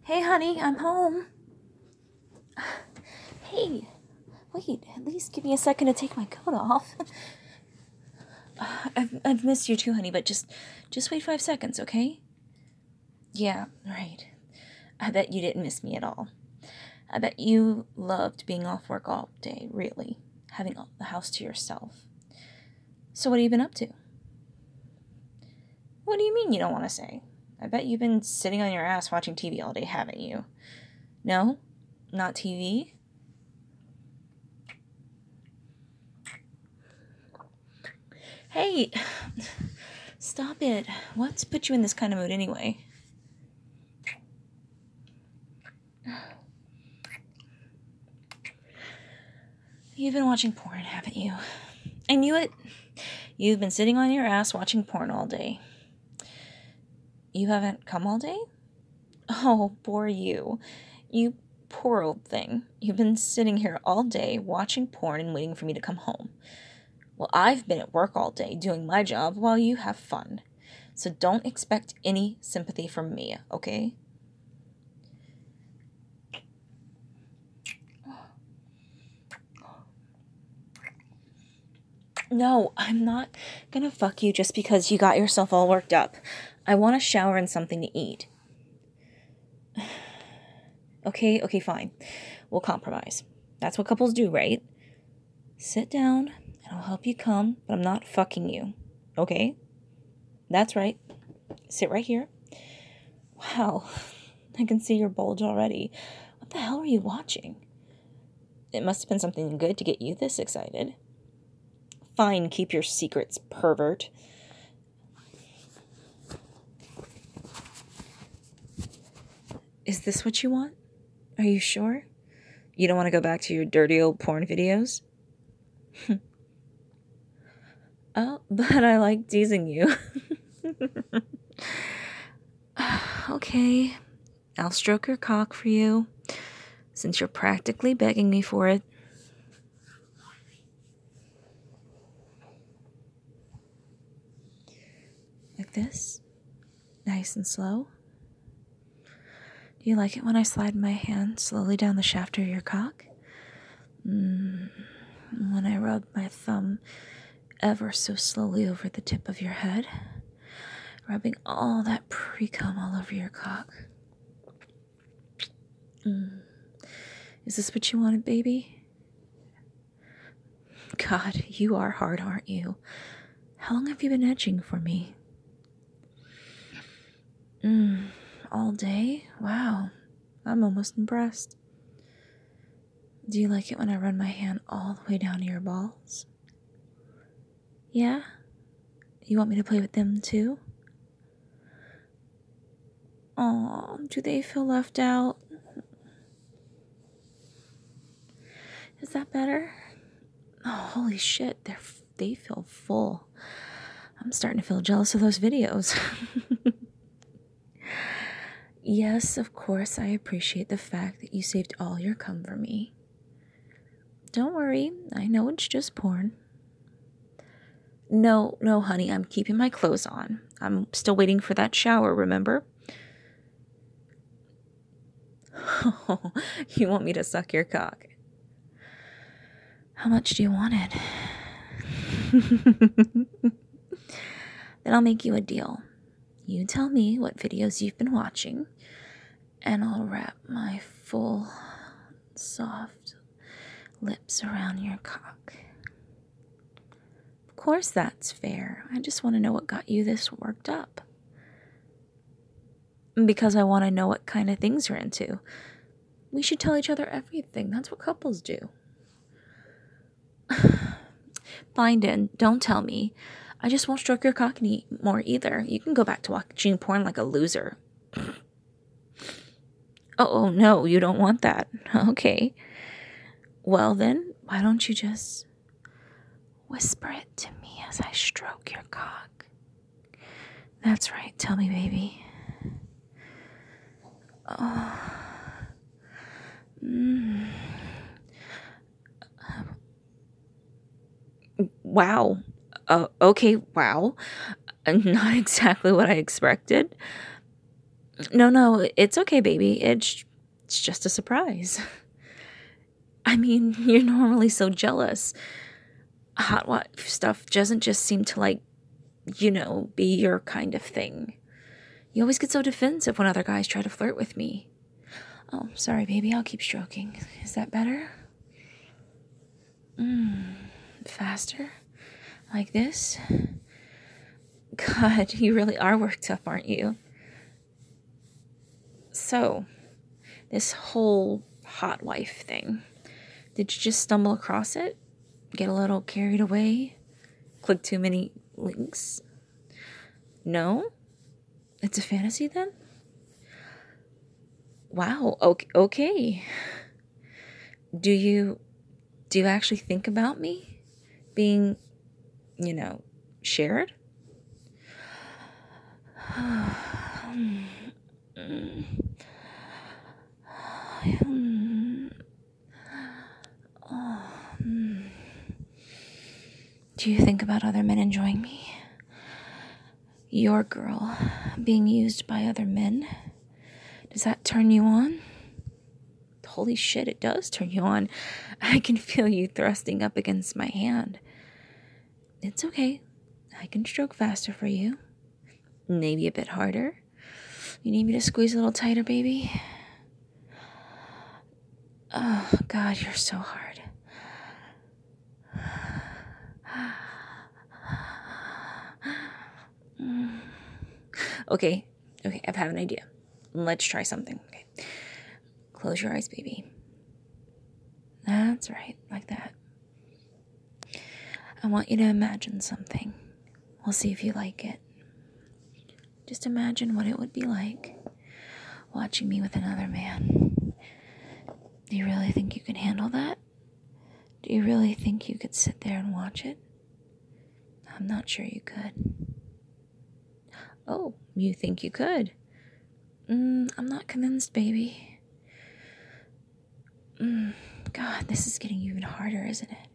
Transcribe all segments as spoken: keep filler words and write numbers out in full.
Hey, honey, I'm home. Hey, wait, at least give me a second to take my coat off. I've, I've missed you too, honey, but just, just wait five seconds, okay? Yeah, right. I bet you didn't miss me at all. I bet you loved being off work all day, really. Having the house to yourself. So what have you been up to? What do you mean you don't want to say? I bet you've been sitting on your ass watching T V all day, haven't you? No? Not T V? Hey, stop it. What's put you in this kind of mood anyway? You've been watching porn, haven't you? I knew it. You've been sitting on your ass watching porn all day. You haven't come all day? Oh, poor you. You poor old thing. You've been sitting here all day watching porn and waiting for me to come home. Well, I've been at work all day doing my job while you have fun. So don't expect any sympathy from me, okay? No, I'm not gonna fuck you just because you got yourself all worked up. I want a shower and something to eat. Okay, okay, fine. We'll compromise. That's what couples do, right? Sit down, and I'll help you come, but I'm not fucking you. Okay? That's right. Sit right here. Wow, I can see your bulge already. What the hell are you watching? It must have been something good to get you this excited. Fine, keep your secrets, pervert. Is this what you want? Are you sure? You don't want to go back to your dirty old porn videos? Oh, but I like teasing you. Okay, I'll stroke your cock for you, since you're practically begging me for it. Like this? Nice and slow? Do you like it when I slide my hand slowly down the shaft of your cock? Mm, when I rub my thumb ever so slowly over the tip of your head, rubbing all that pre-cum all over your cock. Mm. Is this what you wanted, baby? God, you are hard, aren't you? How long have you been edging for me? Mm, all day? Wow, I'm almost impressed. Do you like it when I run my hand all the way down to your balls? Yeah? You want me to play with them too? Aw, do they feel left out? Is that better? Oh, holy shit, they're they feel full. I'm starting to feel jealous of those videos. Yes, of course, I appreciate the fact that you saved all your cum for me. Don't worry, I know it's just porn. No, no, honey, I'm keeping my clothes on. I'm still waiting for that shower, remember? Oh, you want me to suck your cock? How much do you want it? Then I'll make you a deal. You tell me what videos you've been watching, and I'll wrap my full, soft lips around your cock. Of course that's fair. I just want to know what got you this worked up. Because I want to know what kind of things you're into. We should tell each other everything. That's what couples do. Fine, then. Don't tell me. I just won't stroke your cock anymore either. You can go back to watching porn like a loser. Oh, oh, no, you don't want that. Okay. Well, then, why don't you just whisper it to me as I stroke your cock? That's right. Tell me, baby. Oh. Mm. Wow. Uh, okay, wow. Not exactly what I expected. No, no, it's okay, baby. It's, it's just a surprise. I mean, you're normally so jealous. Hot wife stuff doesn't just seem to, like, you know, be your kind of thing. You always get so defensive when other guys try to flirt with me. Oh, sorry, baby. I'll keep stroking. Is that better? Mmm. Faster? Like this? God, you really are worked up, aren't you? So, this whole hot wife thing, did you just stumble across it? Get a little carried away? Click too many links? No? It's a fantasy then? Wow, okay. okay. Do you, do you actually think about me being, you know, shared? Do you think about other men enjoying me? Your girl being used by other men? Does that turn you on? Holy shit, it does turn you on. I can feel you thrusting up against my hand. It's okay. I can stroke faster for you. Maybe a bit harder. You need me to squeeze a little tighter, baby? Oh, God, you're so hard. Okay, okay, I've had an idea. Let's try something. Okay. Close your eyes, baby. That's right, like that. I want you to imagine something. We'll see if you like it. Just imagine what it would be like watching me with another man. Do you really think you can handle that? Do you really think you could sit there and watch it? I'm not sure you could. Oh, you think you could? Mm, I'm not convinced, baby. Mm, God, this is getting even harder, isn't it?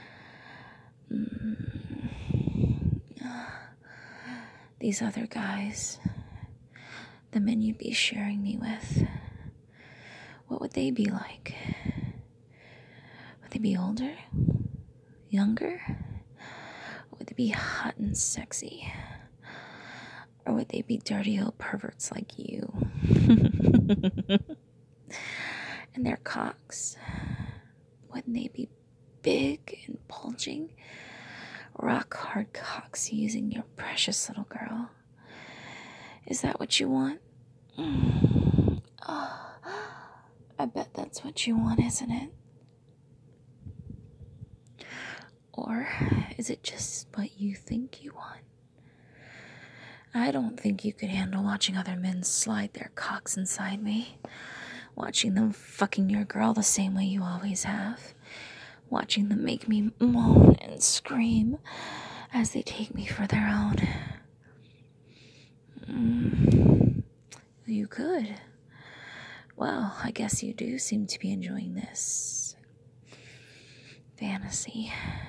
Mm. These other guys, the men you'd be sharing me with, what would they be like? Would they be older? Younger? Would they be hot and sexy? Or would they be dirty old perverts like you? And their cocks, wouldn't they be big and bulging? Rock hard cocks using your precious little girl. Is that what you want? Mm. Oh, I bet that's what you want, isn't it? Or is it just what you think you want? I don't think you could handle watching other men slide their cocks inside me. Watching them fucking your girl the same way you always have. Watching them make me moan and scream as they take me for their own. Mm. You could. Well, I guess you do seem to be enjoying this fantasy.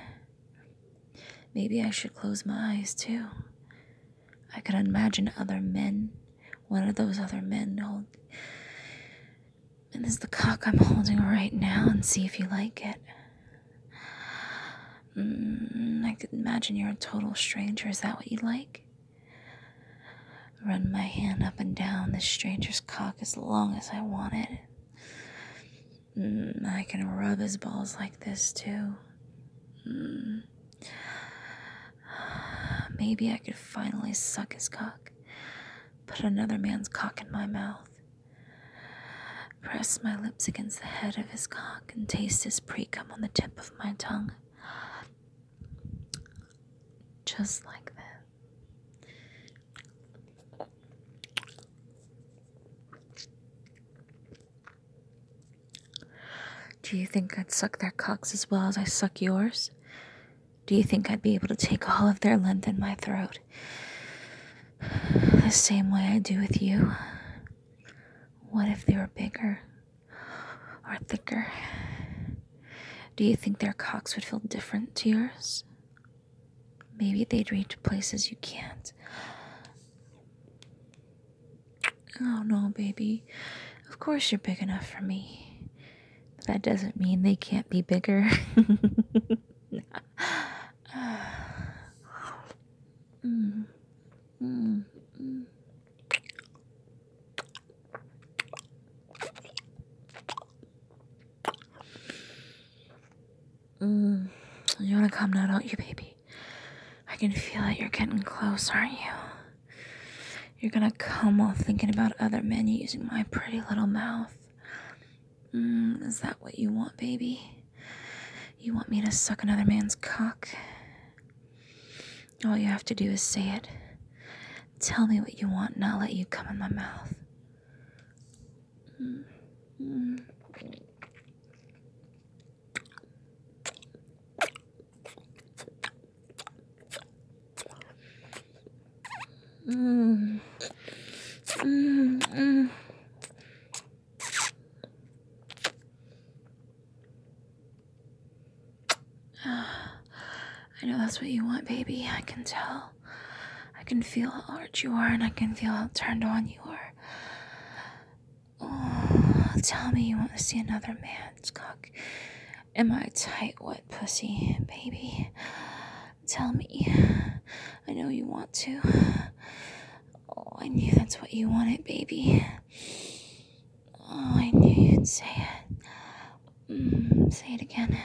Maybe I should close my eyes too. I could imagine other men, one of those other men hold, and this is the cock I'm holding right now, and see if you like it. Mm, I could imagine you're a total stranger. Is that what you like? Run my hand up and down this stranger's cock as long as I want it. Mm, I can rub his balls like this too. Mm. Maybe I could finally suck his cock. Put another man's cock in my mouth. Press my lips against the head of his cock and taste his pre-cum on the tip of my tongue. Just like that. Do you think I'd suck their cocks as well as I suck yours? Do you think I'd be able to take all of their length in my throat? The same way I do with you? What if they were bigger? Or thicker? Do you think their cocks would feel different to yours? Maybe they'd reach places you can't. Oh, no, baby. Of course you're big enough for me. But that doesn't mean they can't be bigger. mm, mm, mm. Mm. You wanna come now, don't you, baby? I can feel it. You're getting close, aren't you? You're gonna come while thinking about other men using my pretty little mouth. Mm, is that what you want, baby? You want me to suck another man's cock? All you have to do is say it. Tell me what you want and I'll let you come in my mouth. Mm, mm. Mm. Mm, mm. I know that's what you want, baby. I can tell. I can feel how hard you are, and I can feel how turned on you are. Oh, tell me you want to see another man's cock in my tight, wet pussy, baby. Tell me. I know you want to. Oh, I knew that's what you wanted, baby. Oh, I knew you'd say it. Mm, say it again.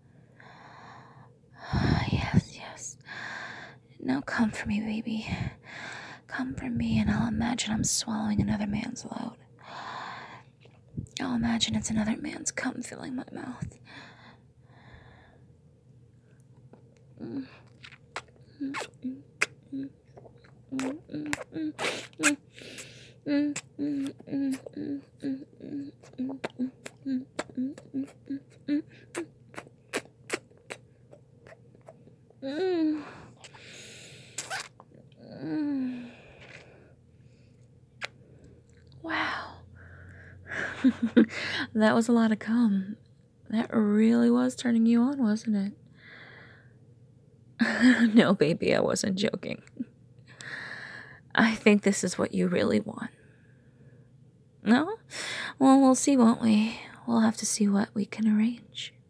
Yes, yes. Now come for me, baby. Come for me, and I'll imagine I'm swallowing another man's load. I'll imagine it's another man's cum filling my mouth. Mm. Mm, mm, mm, mm, mm, mm, mm. Mm, mm, mm, mm, mm, mm, mm, mm, mm, mm, mm, mm, mm. Mm. Wow. That was a lot of cum. That really was turning you on, wasn't it? No, baby, I wasn't joking. I think this is what you really want. No? Well, we'll see, won't we? We'll have to see what we can arrange.